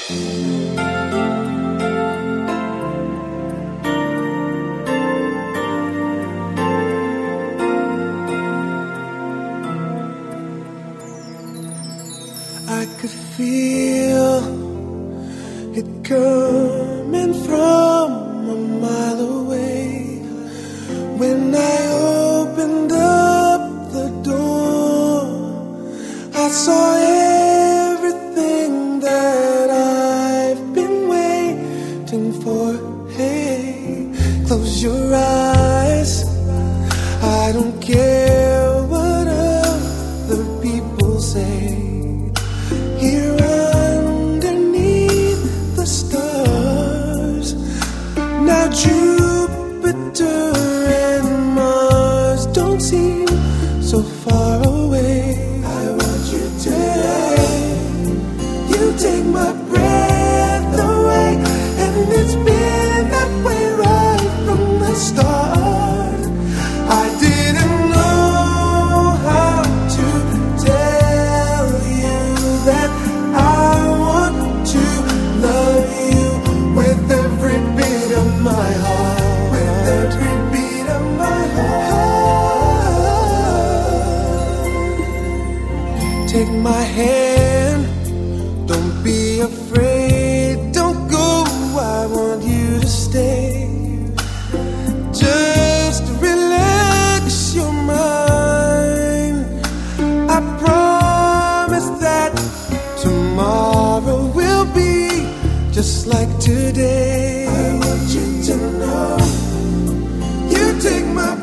I could feel it coming from a mile away when I opened up the door. I saw everything that I've been waiting for. Hey, close your eyes. I don't care what other people say. Here underneath the stars, now Jupiter and Mars don't seem so far away. I want you to you take my breath away, and it's been that way right from the start. I didn't know how to tell you that I want to love you with every beat of my heart, with every beat of my heart. Take my hand, don't be afraid, don't go, I want you to stay. Just relax your mind. I promise that tomorrow will be just like today. I want you to know you take my